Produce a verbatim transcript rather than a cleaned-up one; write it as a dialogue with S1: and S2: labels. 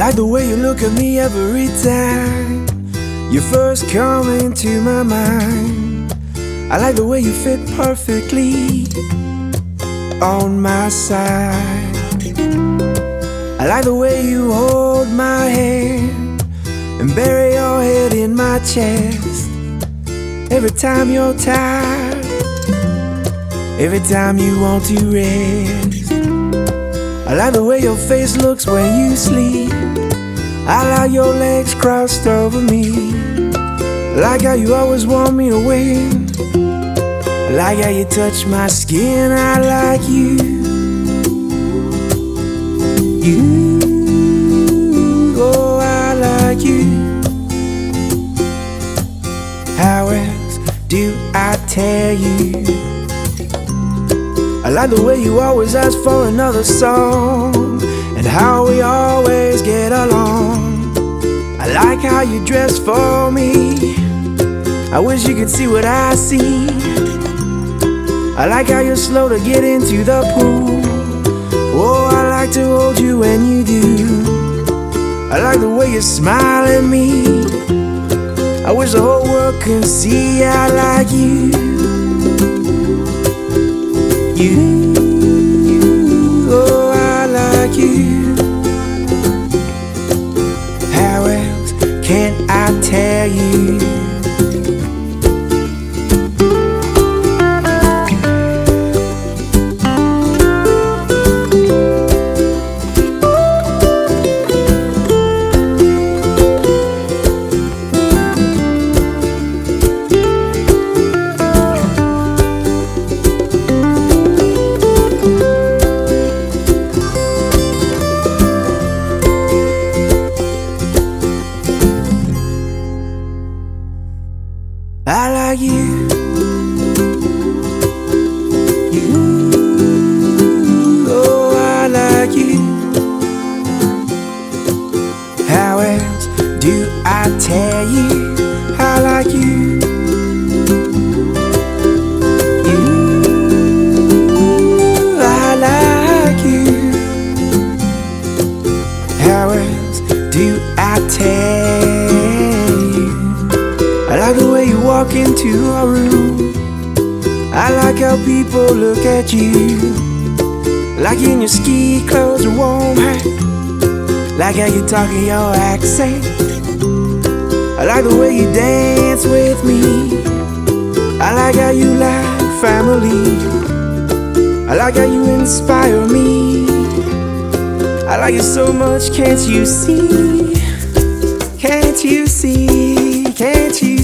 S1: like the way you look at me every time you first come into my mind. I like the way you fit perfectly on my side. I like the way you hold my hand and bury your head in my chest. Every time you're tired, every time you want to rest. I like the way your face looks when you sleep. I like your legs crossed over me. I like how you always want me to win. I like how you touch my skin. I like you. You, oh, I like you. How else do I tell you? I like the way you always ask for another song, and how we always get along. I like how you dress for me. I wish you could see what I see. I like how you're slow to get into the pool. Oh, I like to hold you when you do. I like the way you smile at me. I wish the whole world could see I like you. You, oh, I like you. How else can I tell you? I like you. You, oh, I like you. How else do I tell you I like you? You, I like you. How else do I tell you? I like the way you walk into a room. I like how people look at you. Like in your ski clothes and warm hat. Like how you talk in your accent. I like the way you dance with me. I like how you like family. I like how you inspire me. I like you so much, can't you see? Can't you see? Can't you